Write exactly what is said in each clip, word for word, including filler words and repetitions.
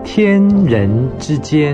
天人之间。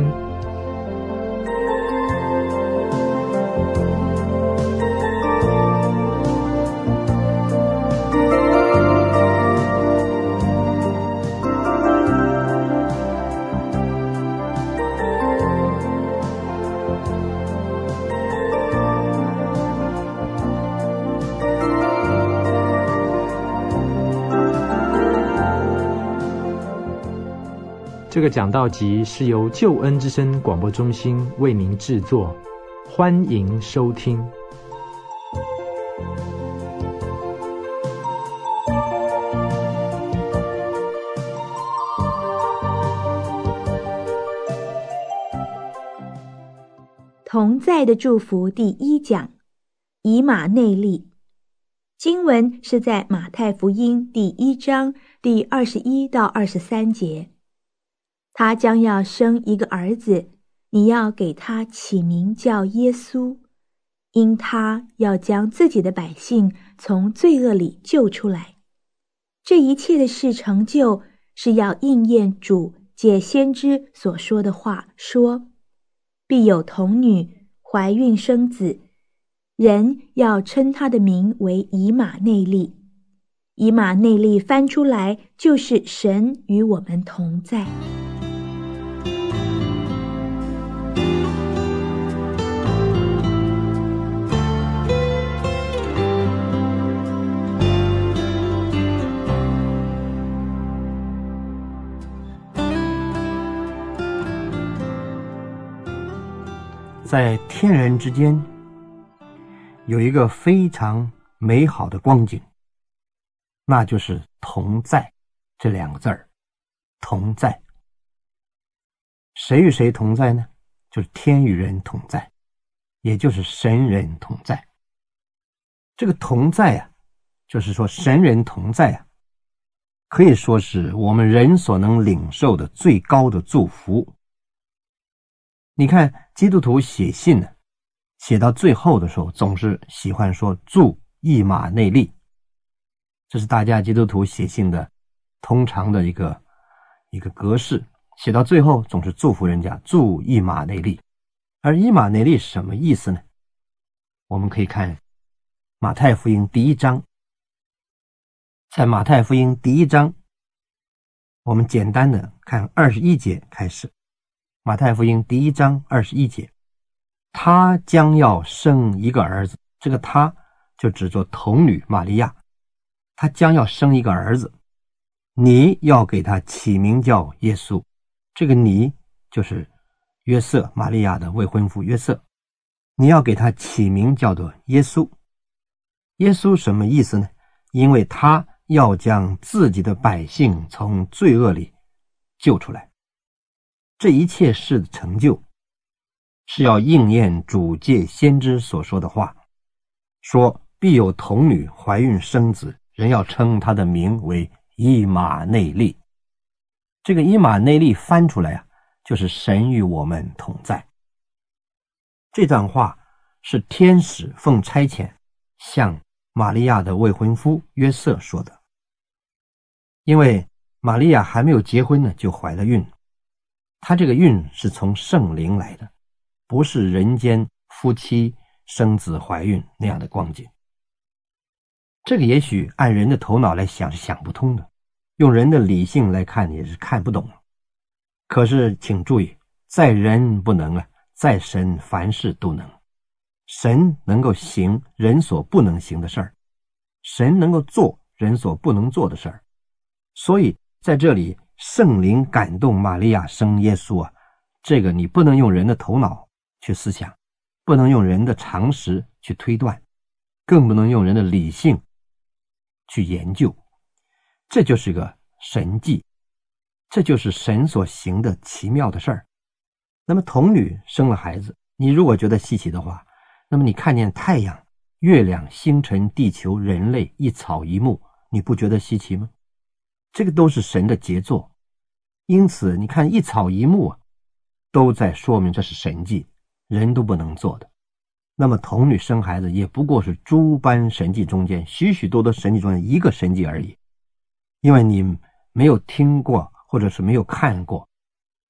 这个讲道集是由救恩之声广播中心为您制作，欢迎收听。 同在的祝福第一讲，以马内利。经文是在马太福音第一章第二十一到二十三节。他将要生一个儿子，你要给他起名叫耶稣，因他要将自己的百姓从罪恶里救出来。这一切的事成就，是要应验主借先知所说的话，说必有童女怀孕生子，人要称他的名为以马内利。以马内利翻出来就是神与我们同在。 在天人之间有一个非常美好的光景，那就是同在这两个字儿。同在，谁与谁同在呢？就是天与人同在，也就是神人同在。这个同在啊，就是说神人同在啊，可以说是我们人所能领受的最高的祝福。你看基督徒写信呢，写到最后的时候总是喜欢说祝以马内利，这是大家基督徒写信的通常的一个一个格式，写到最后总是祝福人家祝以马内利。而以马内利什么意思呢？我们可以看马太福音第一章，在马太福音第一章，我们简单的看二十一节开始。马太福音第一章二十一节，他将要生一个儿子，这个他就指作童女玛利亚，他将要生一个儿子，你要给他起名叫耶稣。这个你就是约瑟，玛利亚的未婚夫约瑟，你要给他起名叫做耶稣。耶稣什么意思呢？因为他要将自己的百姓从罪恶里救出来。这一切事的成就，是要应验主借先知所说的话，说必有童女怀孕生子，人要称他的名为以马内利。这个以马内利翻出来啊，就是神与我们同在。这段话是天使奉差遣向玛利亚的未婚夫约瑟说的。因为玛利亚还没有结婚呢，就怀了孕，她这个孕是从圣灵来的，不是人间夫妻生子怀孕那样的光景。这个也许按人的头脑来想是想不通的，用人的理性来看也是看不懂。可是请注意，在人不能啊，在神凡事都能。神能够行人所不能行的事儿，神能够做人所不能做的事儿。所以在这里圣灵感动玛利亚生耶稣啊，这个你不能用人的头脑去思想，不能用人的常识去推断，更不能用人的理性去研究。这就是个神迹，这就是神所行的奇妙的事儿。那么童女生了孩子，你如果觉得稀奇的话，那么你看见太阳、月亮、星辰、地球、人类、一草一木，你不觉得稀奇吗？这个都是神的杰作。因此你看一草一木啊，都在说明这是神迹，人都不能做的。那么童女生孩子也不过是诸般神迹中间，许许多多神迹中间一个神迹而已。因为你没有听过，或者是没有看过，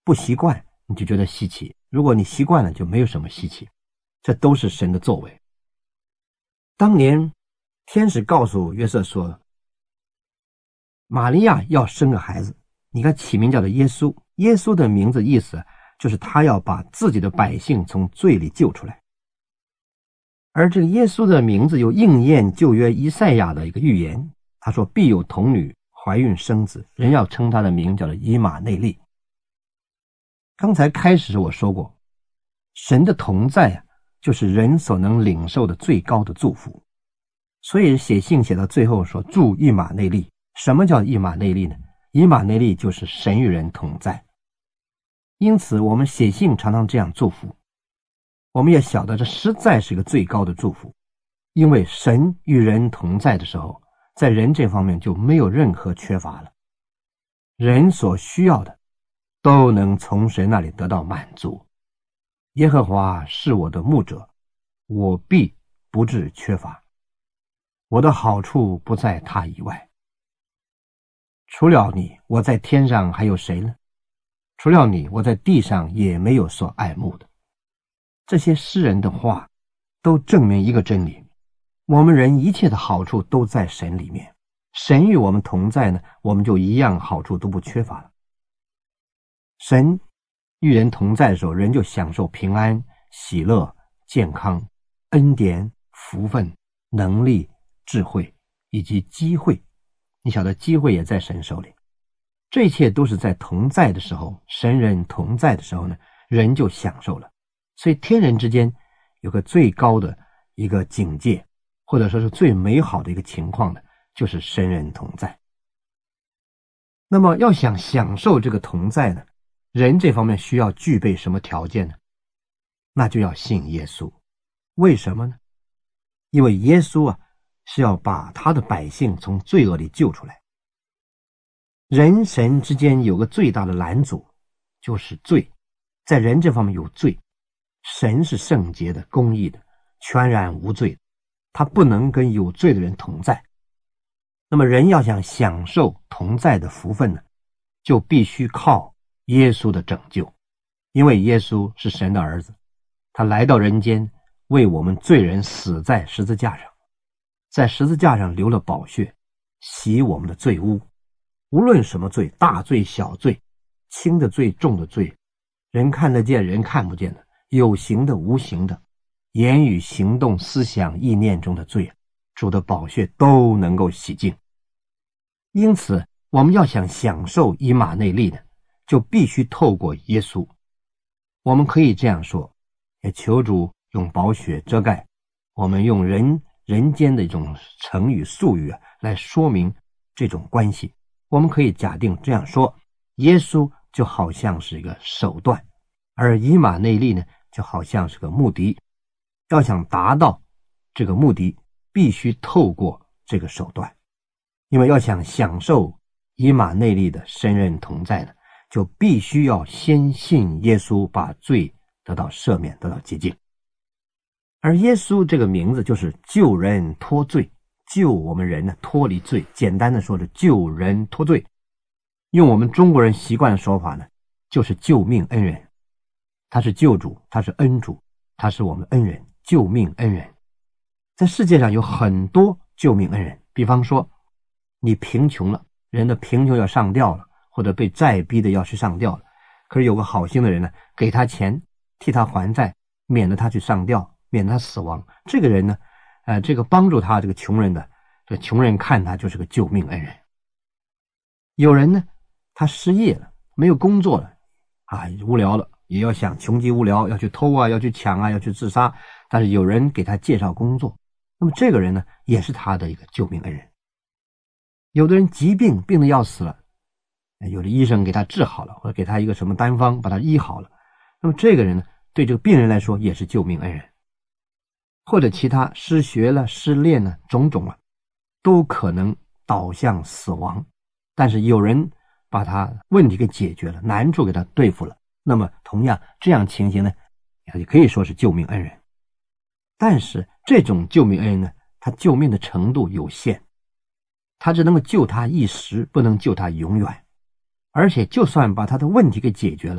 不习惯你就觉得稀奇，如果你习惯了就没有什么稀奇，这都是神的作为。当年天使告诉约瑟说，玛利亚要生个孩子，你看起名叫做耶稣，耶稣的名字意思就是他要把自己的百姓从罪里救出来。而这个耶稣的名字又应验旧约以赛亚的一个预言，他说必有童女怀孕生子，人要称他的名叫做以马内利。刚才开始时我说过，神的同在啊，就是人所能领受的最高的祝福。所以写信写到最后说祝以马内利。什么叫以马内利呢？以马内利就是神与人同在。因此我们写信常常这样祝福，我们也晓得这实在是一个最高的祝福，因为神与人同在的时候，在人这方面就没有任何缺乏了，人所需要的都能从神那里得到满足。耶和华是我的牧者，我必不致缺乏，我的好处不在他以外。除了你，我在天上还有谁呢？除了你，我在地上也没有所爱慕的。这些诗人的话都证明一个真理，我们人一切的好处都在神里面，神与我们同在呢，我们就一样好处都不缺乏了。神与人同在的时候，人就享受平安、喜乐、健康、恩典、福分、能力、智慧以及机会。你晓得机会也在神手里，这一切都是在同在的时候，神人同在的时候呢，人就享受了。所以天人之间有个最高的一个境界，或者说是最美好的一个情况呢，就是神人同在。那么要想享受这个同在呢，人这方面需要具备什么条件呢？那就要信耶稣。为什么呢？因为耶稣啊是要把他的百姓从罪恶里救出来。人神之间有个最大的拦阻，就是罪。在人这方面有罪，神是圣洁的、公义的、全然无罪的，他不能跟有罪的人同在。那么人要想享受同在的福分呢，就必须靠耶稣的拯救。因为耶稣是神的儿子，他来到人间，为我们罪人死在十字架上，在十字架上流了宝血，洗我们的罪污。无论什么罪，大罪小罪，轻的罪重的罪，人看得见人看不见的，有形的无形的，言语行动思想意念中的罪，主的宝血都能够洗净。因此我们要想享受以马内利呢，就必须透过耶稣。我们可以这样说，也求主用宝血遮盖，我们用人人间的一种成语术语啊，来说明这种关系。我们可以假定这样说，耶稣就好像是一个手段，而以马内利呢，就好像是个目的。要想达到这个目的，必须透过这个手段。因为要想享受以马内利的神人同在呢，就必须要先信耶稣，把罪得到赦免，得到洁净。而耶稣这个名字就是救人脱罪，救我们人呢脱离罪，简单的说是救人脱罪。用我们中国人习惯的说法呢，就是救命恩人。他是救主，他是恩主，他是我们恩人，救命恩人。在世界上有很多救命恩人，比方说你贫穷了，人的贫穷要上吊了，或者被债逼的要去上吊了，可是有个好心的人呢，给他钱替他还债，免得他去上吊，免得他死亡。这个人呢呃，这个帮助他这个穷人的，这个穷人看他就是个救命恩人。有人呢他失业了，没有工作了啊，无聊了，也要想穷极无聊，要去偷啊，要去抢啊，要去自杀，但是有人给他介绍工作，那么这个人呢也是他的一个救命恩人。有的人疾病病得要死了，有的医生给他治好了，或者给他一个什么单方把他医好了，那么这个人呢对这个病人来说也是救命恩人。或者其他失学了失恋了种种啊，都可能导向死亡，但是有人把他问题给解决了，难处给他对付了，那么同样这样情形呢也可以说是救命恩人。但是这种救命恩人呢，他救命的程度有限，他只能够救他一时，不能救他永远。而且就算把他的问题给解决了，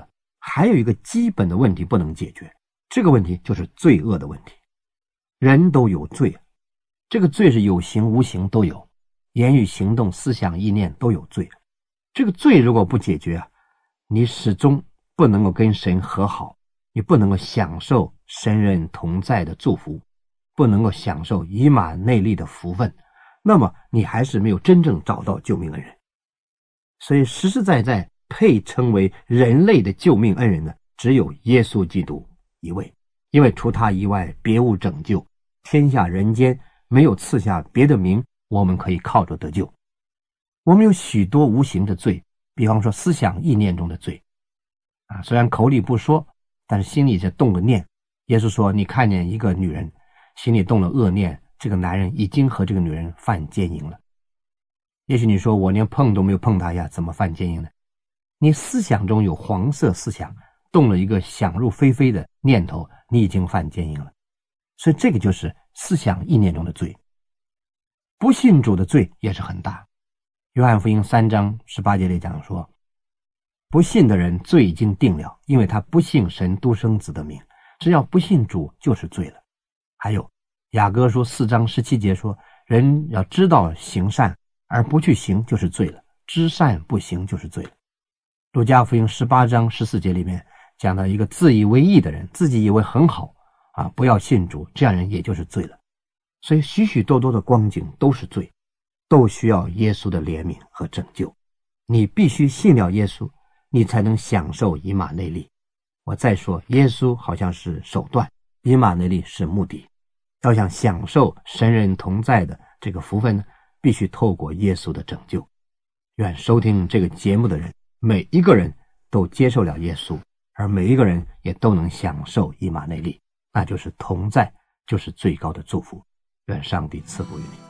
还有一个基本的问题不能解决，这个问题就是罪恶的问题。人都有罪，这个罪是有形无形都有，言语行动思想意念都有罪。这个罪如果不解决啊，你始终不能够跟神和好，你不能够享受神人同在的祝福，不能够享受以马内利的福分，那么你还是没有真正找到救命恩人。所以实实在在配称为人类的救命恩人呢，只有耶稣基督一位，因为除他以外别无拯救，天下人间没有赐下别的名我们可以靠着得救。我们有许多无形的罪，比方说思想意念中的罪啊，虽然口里不说，但是心里是动了念。耶稣说，你看见一个女人心里动了恶念，这个男人已经和这个女人犯奸淫了。也许你说，我连碰都没有碰她呀，怎么犯奸淫呢？你思想中有黄色思想，动了一个想入非非的念头，你已经犯奸淫了。所以这个就是思想意念中的罪。不信主的罪也是很大。约翰福音三章十八节里讲说，不信的人罪已经定了，因为他不信神独生子的名，只要不信主就是罪了。还有雅各书四章十七节说，人要知道行善而不去行就是罪了，知善不行就是罪了。路加福音十八章十四节里面讲到一个自以为义的人，自己以为很好啊，不要信主，这样人也就是罪了。所以许许多多的光景都是罪，都需要耶稣的怜悯和拯救。你必须信了耶稣，你才能享受以马内利。我再说，耶稣好像是手段，以马内利是目的。要想享受神人同在的这个福分呢，必须透过耶稣的拯救。愿收听这个节目的人，每一个人都接受了耶稣，而每一个人也都能享受以马内利，那就是同在，就是最高的祝福。愿上帝赐福于你。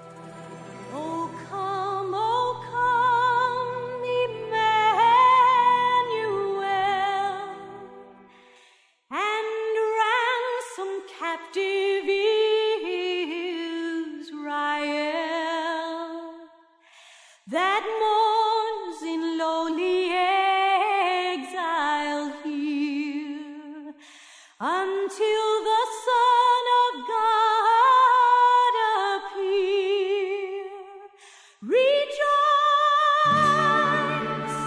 That mourns in lowly exile here, until the Son of God appear. Rejoice,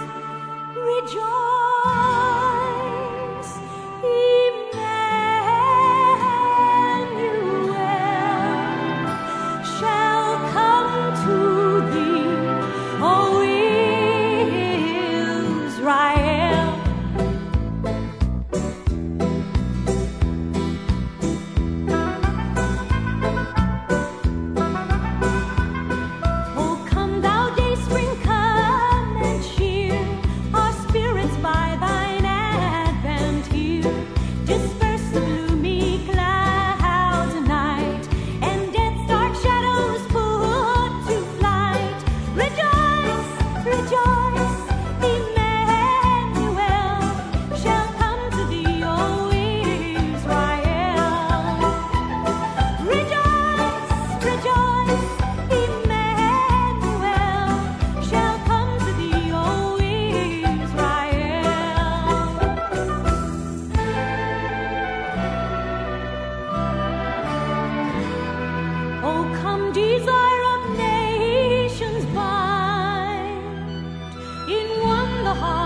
rejoice, Emmanuel shall come to thee, O Israel. Oh, come thou day spring, come and cheer our spirits by thine advent here. Disperse the gloomy clouds of night, and death's dark shadows put to flight. Rejoice, rejoice, Emmanuel shall come to thee, O Israel. Rejoice, rejoice, Emmanuel shall come to thee, O Israel. Oh, come, desire of nations bind, in one the heart